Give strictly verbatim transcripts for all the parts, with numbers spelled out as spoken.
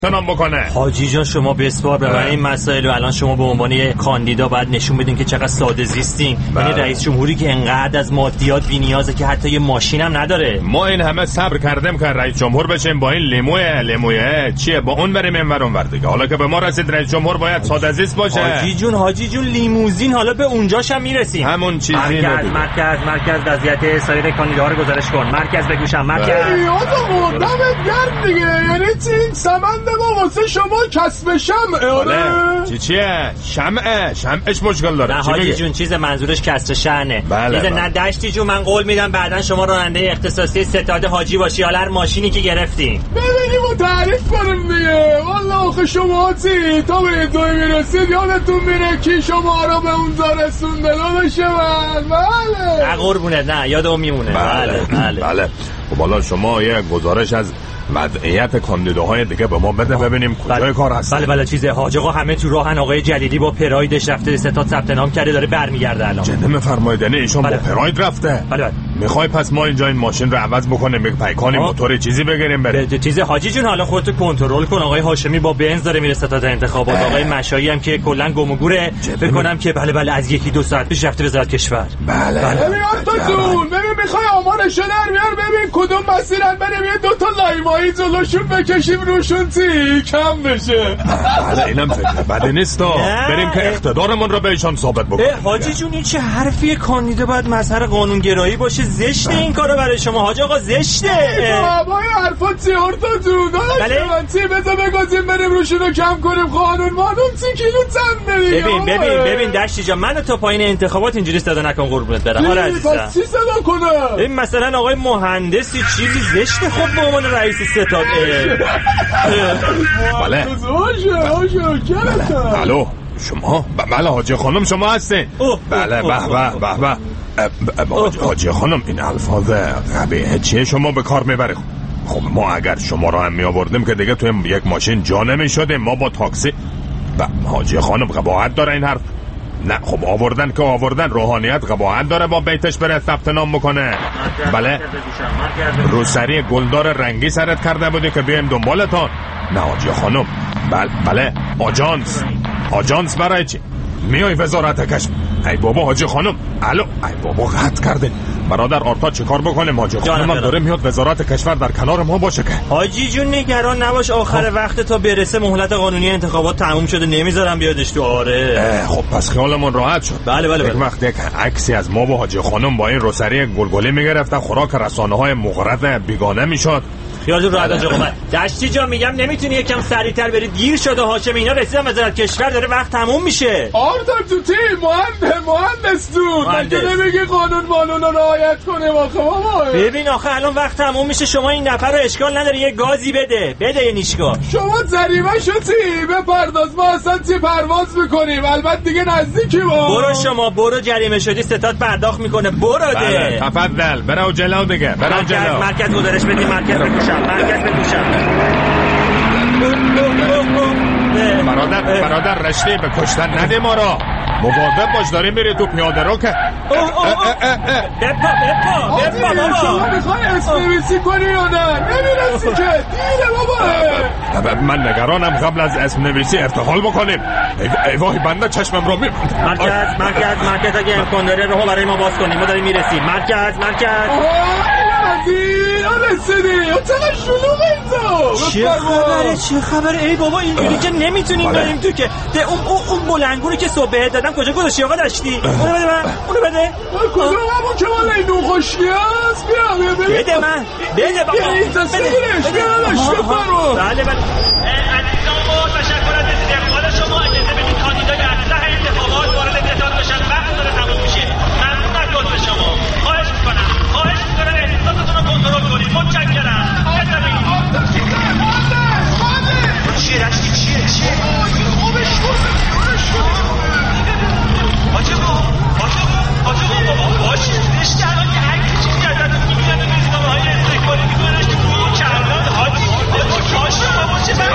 تنام بکنه. حاجی جان شما بسپار به من این مسائل و الان شما به عنوان یک کاندیدا باید نشون بدین که چقدر ساده زیستین. یعنی رئیس جمهوری که انقدر از مادیات بی‌نیازه که حتی یه ماشین هم نداره. ما این همه صبر کردیم که رئیس جمهور بشیم با این لیموه لیموه چیه با اون بریم اینور اونور دیگه. حالا که به ما رسید رئیس جمهور باید ساده زیست باشه. حاجی جون حاجی جون لیموزین حالا به اونجاش هم میرسیم. همون چیزی مرکز مرکز مرکز وضعیت سایر کاندیداها رو گزارش کن. مرکز بگوشم مرکز. یادم دمت گرم دیگه. یعنی چی سمند ما واسه شما کسب شمعه. آره چی چیه شمعه شمعش مشکل داره. نه حاجی جون چیز منظورش کسر شأنه. بله چیز نه دشتی جون من قول میدم بعدن شما راننده اختصاصی ستاد حاجی باشی حالا هر ماشینی که گرفتین ببینیم و تعریف کنیم دیگه. والله آخه شما چی تا به دوی میرسید یادتون میره کی شما را به اونجا رسونده داداشه من. بله نه قربونت نه یادم میمونه. بله بله بله. خب حالا شما یه گزارش از وضعیت کاندیداهای دیگه به ما بده ببینیم کجای بله. کار هست. بله بله چیزه حاج آقا همه تو راهن. آقای جلیلی با پرایدش رفته ستاد ثبت نام کرده داره برمیگرده الان. جنده میفرمایید نه ایشون بله. با پراید رفته. بله بله. میخوای پس ما اینجا این ماشین رو عوض بکنیم یک پیکانی موتور چیزی بگیریم بریم. چیز حاجی جون حالا خودت کنترل کن. آقای هاشمی با بنز داره میره ستاد انتخابات. اه. آقای مشایی هم که کلا گم و گوره بکنم که بله بله از یکی دو ساعت پیش رفته وزارت کشور. بله بله. ببین تو جون ببین میخوای آمارش در بیار ببین کدوم مسیرن بریم یه دو تا لایمایی جلوشون بکشیم روشون چی کم بشه. بله اینم فکر بده نیست. بریم که اقتدارمون رو بهشون ثابت بکنیم. حاجی جون این چه حرفی کاندیدا باید مظهر قانونگرایی باشه. زشته این کارو برای شما حاج آقا زشته. بابا این حرفا چی ارتا جون بله من چی بذار بگازیم بریم روشون رو کم کنیم قانون مانون چی کیلو چند دیگه. ببین ببین ببین دشتی جان منو تا پایین انتخابات اینجوری صدا نکن قربونت برم. حالا عزیزم چی صدا کنه این مثلا آقای مهندسی چیزی زشته خب به عنوان رئیس ستاد. بله الو شما بله حاجی خانم شما هستین. بله به به به به حاجی خانم این الفاظ قبیحه چیه شما به کار میبرید؟ خب ما اگر شما را هم میآوردیم که دیگه توی یک ماشین جا نمیشدیم. ما با تاکسی به حاجی خانم قباحت داره این حرف. نه خب آوردن که آوردن روحانیت قباحت داره با بیتش بره ثبت نام بکنه. بله روسری گلدار رنگی سرت کرده بودی که بیایم دنبالتان. نه حاجی خانم بله بله آژانس آژانس برای چی میای وزارت کشور؟ ای بابا حاجی خانم الو ای بابا قطع کردین برادر آرتا چی کار بکنیم؟ حاجی خانم داره میاد وزارت کشور در کنار ما باشه که. حاجی جون نگران نباش آخر وقت تا برسه مهلت قانونی انتخابات تموم شده نمیذارم بیادش تو. آره خب پس خیالمون راحت شد. بله بله یک وقت یک عکسی از ما با حاجی خانم با این روسری گلگلی میگرفتن خوراک رسانه‌های مغرض بیگانه میشد. خیالتون راحت باشه. خب دشتی جان میگم نمیتونی یکم سریعتر بری دیر شده هاشم اینا رسیدن وزارت کشور داره وقت تموم میشه. آرتا تو تی مهندس مهندس تو مگه نمیگی قانون قانون رو رعایت کنه آخه بابا؟ ببین آخه الان وقت تموم میشه شما این نفر رو اشکال نداره یه گازی بده بده یه نیشگاه. شما ضریبه شو چی بپرداز ما اصلا چی پرواز میکنیم البته دیگه نزدیکی ما. برو شما برو جریمه شدی ستاد پرداخت میکنه برو ده. بله تفضل برو جلو دیگه برو جلو. مرکز گزارش بدید مرکز بگوشم مرکز بگوشم. برادر برادر رشته به کشتن نده ما را. مواظب باش داری میری تو پیاده رو که بپا بپا بپا بابا شما میخوای اسنویسی کنی یا نه؟ نمیرسی که دیره بابا. من نگرانم قبل از اسم نویسی ارتحال بکنیم. ای وای بنده چشمم رو میبند. مرکز مرکز مرکز اگه امکان داره راه برای ما باز کنیم ما داریم میرسیم. مرکز مرکز رسیدی چقدر شلوغه اینجا. چه خبره چه خبره ای بابا اینجوری که نمیتونیم بریم تو که اون اون بلنگونی که صبح بهت دادم کجا گذاشتی آقا داشتی؟ اونو بده من اونو بده. کدوم همون که مال اینو خوشگی است؟ بیا بیا بده من بده بابا بیا این تصویرش بیا داشت بفرو. بله بله عزیزان با تشکر از استقبال شما اجازه بدید کاندیدای ارجح انتخابات وارد ستاد بشن. وقت داره تموم میشه. ممنون از لطف شما. خواهش میکنم خواهش میکنم احساساتتون رو کنترل کنید. متشکرم. چیه رشتی چیه چیه خوبش حاجه با حاجه با حاجه با بابا باشی رشته الان یه هنگی چیزی ازتون میگیرن به روزنامه های استقبالی میکنن رشته رو کردن حاجی حاجه با باشه من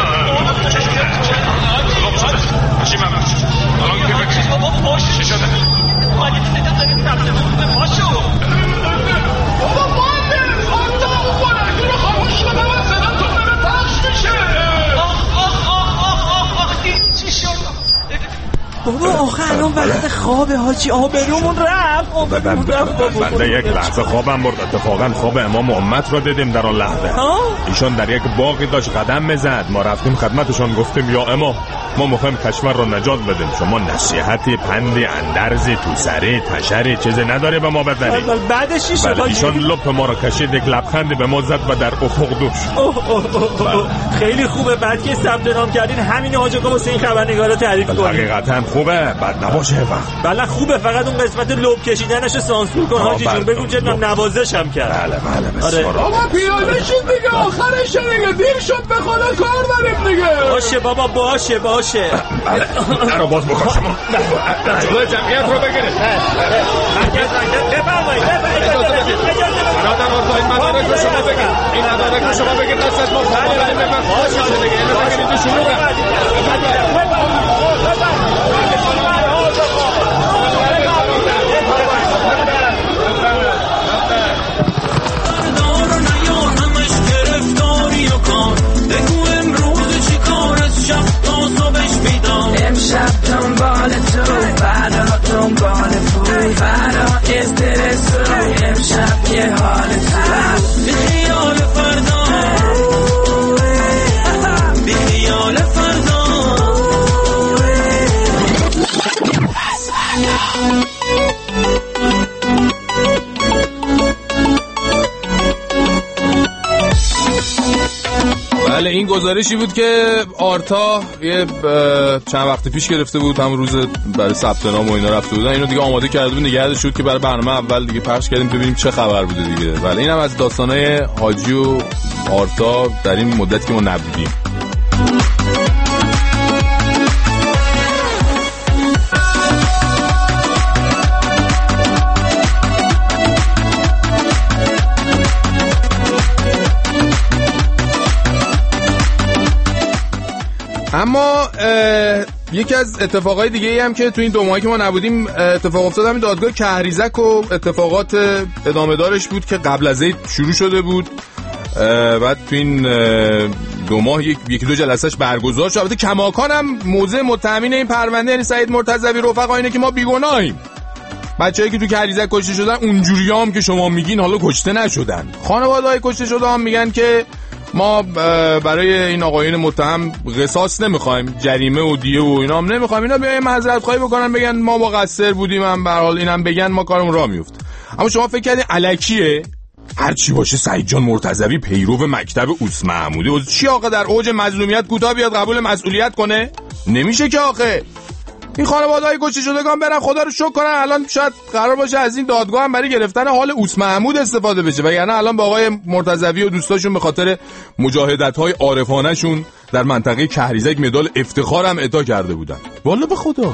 حاجی من حاجی بابا باشه چه شده حاجی ستاد داریم ثبت نام کنه باشو بابا مانده حالا اون بلنگو رو بابا آخه الان وقت خواب حاجی، آبرومون رفت. بنده یک لحظه خوابم برد. اتفاقا خواب امام امت رو دیدیم در آن لحظه. ایشان در یک باغی داشت قدم میزد. ما رفتیم خدمتشان گفتیم یا امام ما میخوایم کشور رو نجات بدیم، شما نصیحتی، پندی، اندرزی، توسری، تشری چیزی نداره به ما بدنی؟ بعدش چی شد؟ ایشان لپ ما رو کشید، یک لبخندی به ما زد و در افق دوش. خیلی خوبه. بعد که ثبت نام کردین همین حاج آقا واسه این خبرنگارا تعریف کنید. حقیقتا خوبه، بد نباشه وقت. بله خوبه، فقط اون قسمت لب کشیدنشو سانسور کن حاجی جون. بگو چه نوازشم کرد. بله بله بسیار. بابا پیاده شد دیگه، آخرش دیگه دیر شد، به خدا کار داریم دیگه. باشه بابا باشه باشه. بله رو باز بکن شما. جلوی جمعیت رو بگیرید. بفرمایید بفرمایید. برادر آرتا این مدارک رو شما بگیر. این مدارک رو شما بگیر دست از ما. باشه دیگه اینو بگیرید تو شروع کن. امشب دنبال تو، فردا دنبال پول، فردا استرس رو، امشب یه حال تو، بی خیال فردا، بی خیال فردا. بله این گزارشی بود که آرتا یه چند وقت پیش گرفته بود، هم روز برای ثبت نام و اینا رفته بودن، اینو دیگه آماده کرده بود نگهداشت شد که برای برنامه اول دیگه پخش کردیم ببینیم چه خبر بوده دیگه. بله اینم از داستانای حاجی و آرتا در این مدتی که ما نبودیم. اما یکی از اتفاقای دیگه هم که تو این دو ماهی که ما نبودیم اتفاق افتاد همین دادگاه کهریزک و اتفاقات ادامه دارش بود که قبل از عید شروع شده بود. بعد تو این دو ماه یک یکی دو جلسهش برگزار شد. البته کماکان هم موضع متهمین این پرونده یعنی سعید مرتضوی رفقا اینه که ما بیگناهیم. بچه‌ای که تو کهریزک کشته شدن اونجوریام که شما میگین حالا کشته نشدن. خانواده‌های کشته شده هم میگن که ما برای این آقایون متهم قصاص نمیخوایم، جریمه و دیه و اینا هم نمیخوایم. اینا بیاین معذرت خواهی بکنن بگن ما مقصر بودیم، هم به هر حال اینم بگن ما کارمون راه میفته. اما شما فکر کردین الکیه؟ هر چی باشه سعید جان مرتضوی پیرو مکتب اوس محموده و چی آقا در اوج مظلومیت کوتاه بیاد قبول مسئولیت کنه؟ نمیشه که آخه. این خانواده‌های کشته شدگان برن خدا رو شکر کنن. الان شاید قرار باشه از این دادگاه هم برای گرفتن حال اوس محمود استفاده بشه، وگرنه الان با آقای مرتضوی و دوستاشون به خاطر مجاهدت‌های عارفانه‌شون در منطقه کهریزک مدال افتخار هم اعطا کرده بودن. والله به خدا.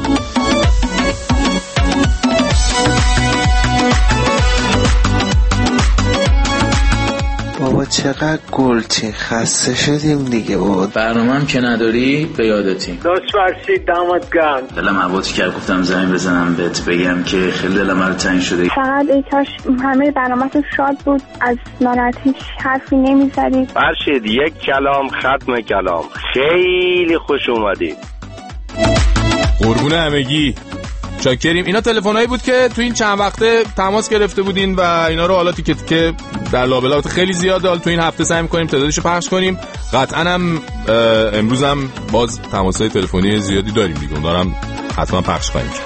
بابا چقدر گلچین خسته شدیم دیگه. بابا برنامه هم که نداری به یادتی دوست فرشید دامت گرم. دلم عباتی کرد گفتم زنگ بزنم بهت بگم که خیلی دلم رو تنگ شده. فقط ای کاش همه برنامه‌تون شاد بود، از ناراحتی حرفی نمیزدید. فرشید یک کلام ختم کلام، خیلی خوش اومدید. قربون همگی چاکریم. اینا تلفنایی بود که تو این چند وقته تماس گرفته بودین و اینا رو حالا تیکه تیکه در لابلات خیلی زیاده. حالا تو این هفته سعی می‌کنیم تعدادشو پخش کنیم. قطعاً هم امروز هم باز تماسای تلفنی زیادی داریم دیگه، اون دارم حتما پخش خواهیم کرد.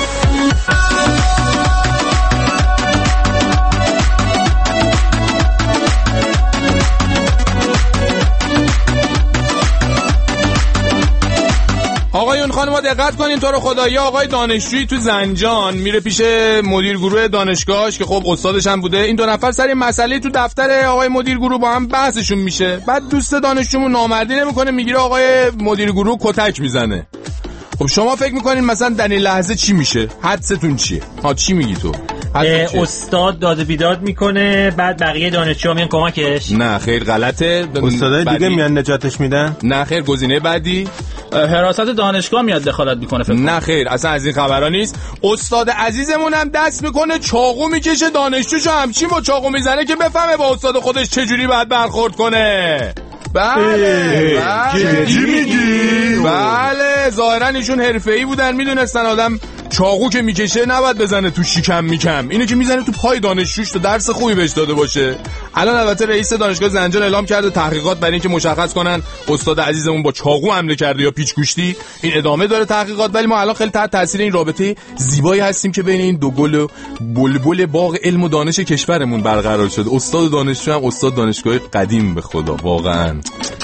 آقایون خانم‌ها دقت کنین تو رو خدا. یه آقای دانشجویی تو زنجان میره پیش مدیر گروه دانشگاهش که خب استادش هم بوده. این دو نفر سر مسئله تو دفتر آقای مدیر گروه با هم بحثشون میشه. بعد دوست دانشجومون نامردی نمیکنه، میگیره آقای مدیر گروه کتک میزنه. خب شما فکر میکنین مثلا در این لحظه چی میشه؟ حدستون چیه؟ ها چی میگی تو؟ استاد داد بیداد میکنه، بعد بقیه دانشجوها میان کمکش؟ نه خیر غلطه. استادای دیگه میان نجاتش میدن؟ نه خیر. گزینه بعدی حراست دانشگاه میاد دخالت میکنه فکر نه خیر اصلا از این خبرا نیست. استاد عزیزمون هم دست میکنه چاقو میکشه دانشجوشو همچین با چاقو میزنه که بفهمه با استاد خودش چجوری باید برخورد کنه. بله بله چی میگی؟ بله دیگه. ظاهرا ایشون حرفه‌ای بودن، میدونستن آدم چاقو که میکشه نباید بزنه تو شکم میکم، اینو که میزنه تو پای دانشجوش تا درس خوبی بهش داده باشه. الان البته رئیس دانشگاه زنجان اعلام کرده تحقیقات برای اینکه مشخص کنن استاد عزیزمون با چاقو حمله کرده یا پیچ گوشتی. این ادامه داره تحقیقات، ولی ما الان خیلی تحت تاثیر این رابطه زیبایی هستیم که بین این دو گل و بلبل باغ علم و دانش کشورمون برقرار شده. استاد دانشجو هم استاد دانشگاه قدیم، به خدا واقعا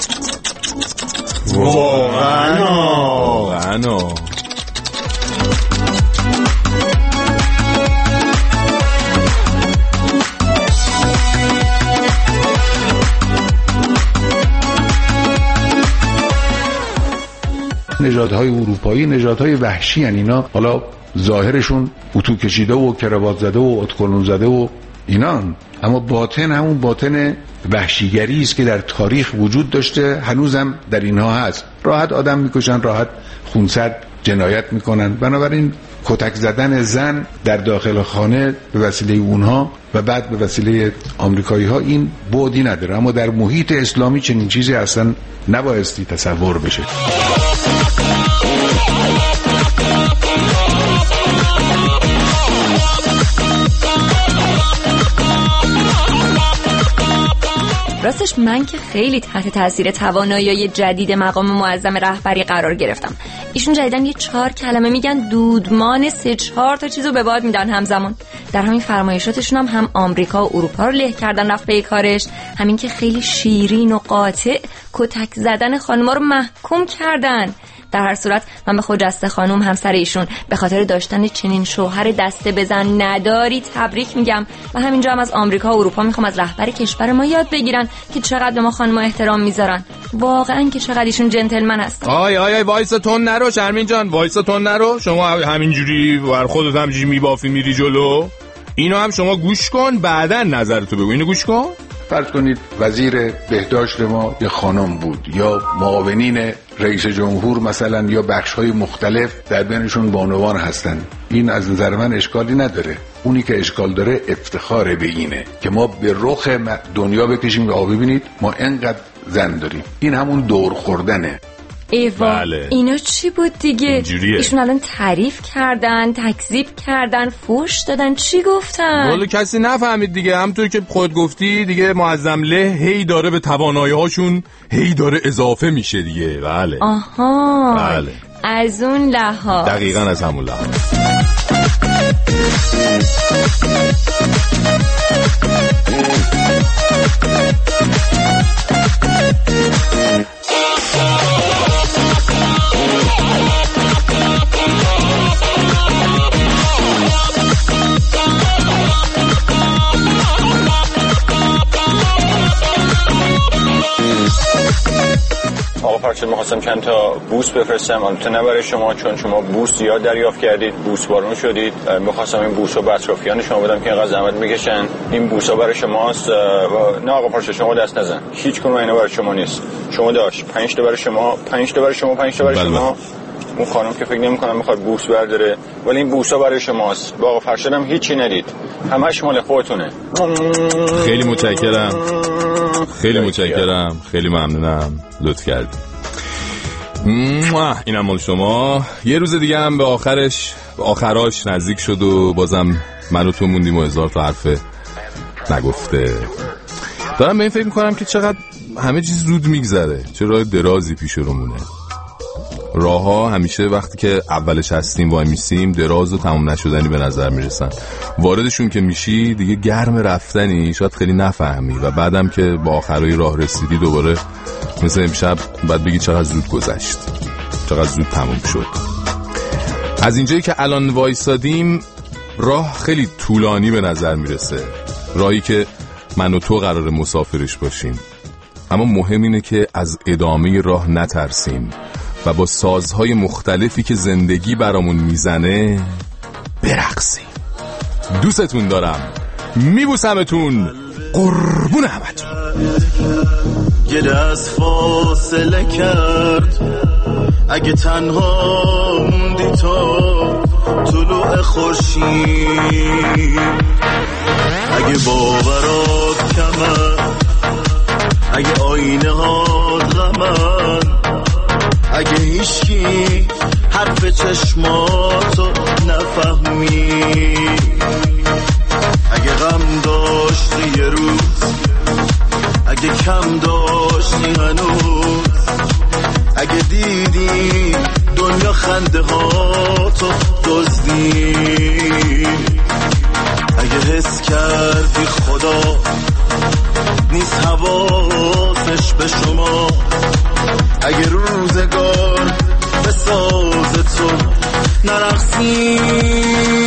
واقعا واقعا نژادهای اروپایی نژادهای وحشی ان اینا، حالا ظاهرشون اتو کشیده و کراوات زده و اتکلون زده و اینان، اما باطن همون باطن وحشیگری است که در تاریخ وجود داشته، هنوزم در اینها هست. راحت آدم میکشن، راحت خونسرد جنایت میکنن. بنابراین کتک زدن زن در داخل خانه به وسیله اونها و بعد به وسیله آمریکایی ها این بعدی نداره، اما در محیط اسلامی چنین چیزی اصلا نبایستی تصور بشه. راستش من که خیلی تحت تاثیر توانایی جدید مقام معظم رهبری قرار گرفتم. ایشون جدیدن یه چهار کلمه میگن دودمان سه چهار تا چیزو به باد میدن همزمان. در همین فرمایشاتشون هم هم آمریکا و اروپا رو له کردن رفت به کارش، همین که خیلی شیرین و قاطع کتک زدن خانوما رو محکوم کردن. در هر صورت من به خجسته خانم همسر ایشون به خاطر داشتن چنین شوهر دسته بزن نداری تبریک میگم و همینجا هم از آمریکا و اروپا میخوام از رهبر کشور ما یاد بگیرن که چقدر به ما خانم‌ها احترام میذارن. واقعا که چقدر ایشون جنتلمن هست. آی آی آی وایسا تون نرو شرمین جان، وایسا تون نرو. شما همینجوری بر خودت همینجوری میبافی میری جلو. اینو هم شما گوش کن، بعداً نظرتو بگو. اینو گوش کن. فرض کنید وزیر بهداشت ما یه خانم بود یا معاونین رئیس جمهور مثلا یا بخش‌های مختلف در بینشون بانوان هستن. این از نظر من اشکالی نداره. اونی که اشکال داره افتخار به اینه که ما به رخ دنیا بکشیم که آ ببینید ما اینقدر زن داریم. این همون دور خوردنه. ایوا بله. اینا چی بود دیگه؟ اینجوریه. ایشون الان تعریف کردن، تکذیب کردن، فوش دادن، چی گفتن؟ والا کسی نفهمید دیگه. همونطور که خود گفتی دیگه معظم له هی داره به توانایی هاشون هی داره اضافه میشه دیگه. بله آها بله. از اون لحاظ دقیقاً از همون لحاظ. آقا پارچه می‌خواستم چند تا بوس بفرستم، البته نه برای شما چون شما بوس زیاد دریافت کردید، بوس بارون شدید. می‌خواستم این بوس‌ها به اطرافیان شما بدم که اینقدر زحمت می‌کشن. این بوس‌ها برای شماست. نه آقا پارچه شما دست نزن، هیچ کدوم اینا برای شما نیست. شما داش پنج تا برای شما، پنج تا برای شما، پنج تا برای بلبل. شما. اون خانم که فکر نمی‌کنم می‌خواد بوس برداره، ولی این بوس‌ها برای شماست. با آقا فرشاد هم هیچی ندید، همش مال خودتونه. خیلی متشکرم، خیلی متشکرم، خیلی ممنونم، لطف کردید. اینم مال شما. یه روز دیگه هم به آخرش به آخراش نزدیک شد و بازم من و تو موندیم و هزار تا حرف نگفته. دارم به این فکر میکنم که چقدر همه چیز زود میگذره، چه راه درازی پیش رومونه. راه ها همیشه وقتی که اولش هستیم وای میسیم دراز و تمام نشدنی به نظر میرسن. واردشون که میشی دیگه گرم رفتنی، شاید خیلی نفهمی و بعدم که با آخرای راه رسیدی دوباره مثل امشب بعد بگی چقدر زود گذشت، چقدر زود تموم شد. از اینجایی که الان وایسادیم راه خیلی طولانی به نظر میرسه، راهی که من و تو قرار مسافرش باشیم، اما مهم اینه که از ادامه راه نترسیم و با سازهای مختلفی که زندگی برامون میزنه برقصیم. دوستتون دارم، میبوسمتون، قربون همتون. یه دست فاصله کرد اگه تنها موندی تا طلوع خورشید، اگه باورات کمه، اگه آینه ها غمن، اگه هیچکی حرف چشماتو نفهمی، اگه غم داشتی یه روز، اگه کم داشتی هنوز، اگه دیدی دنیا خنده ها تو دزدی، اگه حس کردی خدا نیست حواسش به شما، اگه روزگار به ساز تو نرقصی